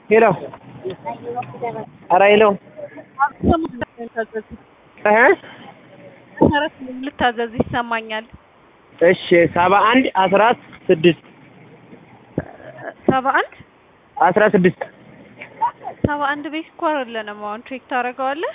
ሄሎ ኧረ ሄሎ ልታዘዝ ይሰማኛል። እሺ 71 16 71 16 71 ቤት እኮ አይደለንም። አሁን ቼክ ታደርገዋለህ።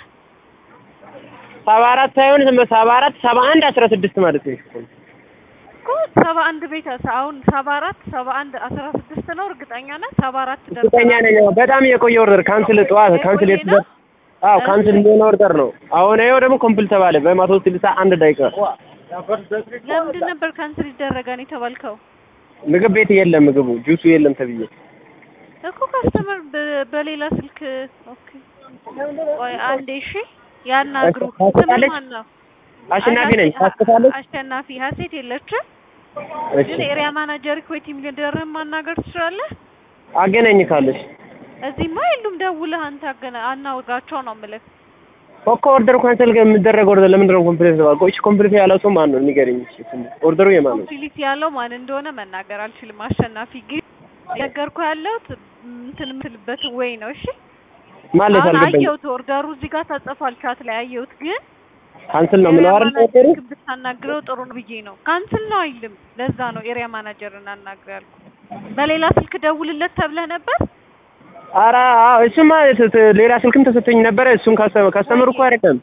74 ሳይሆን 74 71 16 ማለት ነው እኮ 71 ቤት አሁን 74 71 16 ነው። እርግጠኛ ነህ? 74 ደርሰናል። እርግጠኛ ነኝ። በጣም የቆየ ኦርደር ካንስል ጠዋት ካንስል የተደረገ ካንስል እንደሆነ ኦርደር ነው። አሁን ይኸው ደግሞ ኮምፕሊት ተባለ በ161 ደቂቃ። ለምንድን ነበር ካንስል ይደረጋል የተባልከው? ምግብ ቤት የለም፣ ምግቡ ጁሱ የለም ተብዬ እኮ ካስተመር በሌላ ስልክ። ኦኬ ወይ አንዴ እሺ ያናግሩ። ስምህ ማን ነው? አሸናፊ ነኝ። ታስከታለች። አሸናፊ ሀሴት የለችም። ግን ኤሪያ ማናጀር ቲም ሊደርህን ማናገር ትችላለህ። አገናኝ ካለሽ እዚህማ የሉም። ደውለህ አንተ አናውጋቸው ነው የምልህ እኮ። ኦርደሩ ካንሰል የሚደረግ ኦርደር ለምንድን ነው ኮምፕሊት ተባልኩ? እሺ ኮምፕሊት ያለው ሰው ማን ነው ንገረኝ። እሺ ኦርደሩ የማን ነው? ኮምፕሊት ያለው ማን እንደሆነ መናገር አልችልም። አሸናፊ ግን ነገርኩህ ያለሁት እንትን የምትልበት ወይ ነው። እሺ ማለት አልገባኝም። አየሁት ኦርደሩ እዚህ ጋር ተጽፏል፣ ቻት ላይ አየሁት። ግን ካንስል ነው የምለው አይደል? ኦርደሩ ብታናግረው ጥሩ ነው ብዬ ነው። ካንስል ነው አይልም። ለዛ ነው ኤሪያ ማናጀርን አናግረው ያልኩት። በሌላ ስልክ ደውልለት ተብለህ ነበር? ኧረ እሱማ ሌላ ስልክም ተሰጥቶኝ ነበረ። እሱም ካስተመሩ እኮ አይደለም።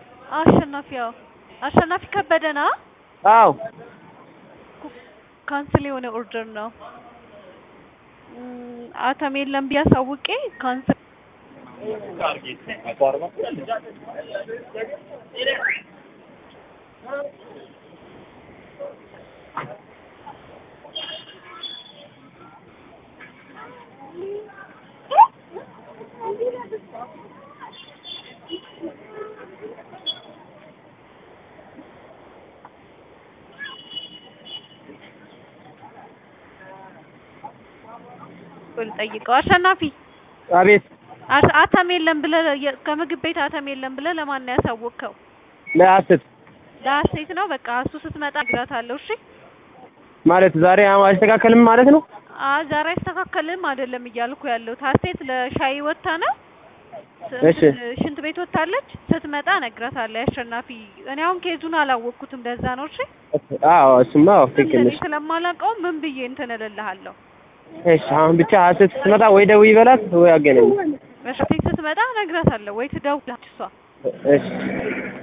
አሸናፊ ከበደና። አዎ ካንስል የሆነ ኦርደር ነው። አተም የለም ቢያሳውቄ ካንስል ጠይቀው። አሸናፊ አቤት። አተም የለም ብለህ ከምግብ ቤት አተም የለም ብለህ ለማን ነው ያሳወቅከው? ለሀሴት ነው። በቃ እሱ ስትመጣ እግራታለሁ። እሺ ማለት ዛሬ አይስተካከልም ማለት ነው? ዛሬ አይስተካከልም አይደለም እያልኩ ያለሁት። ሀሴት ለሻይ ወጣ ነው። እሺ ሽንት ቤት ወጣለች። ስትመጣ እነግራታለሁ። አሸናፊ እኔ አሁን ኬዙን አላወቅኩትም፣ ለዛ ነው። እሺ አዎ እሱማ ትክክል ነሽ። ስለማላውቀው ምን ብዬ እንትን እልልሃለሁ። እሺ አሁን ብቻ ሀሴት ስትመጣ ወይ ደውይ በላት ወይ አገናኝ። ሀሴት ስትመጣ እነግራታለሁ ወይ ትደውላለች እሷ። እሺ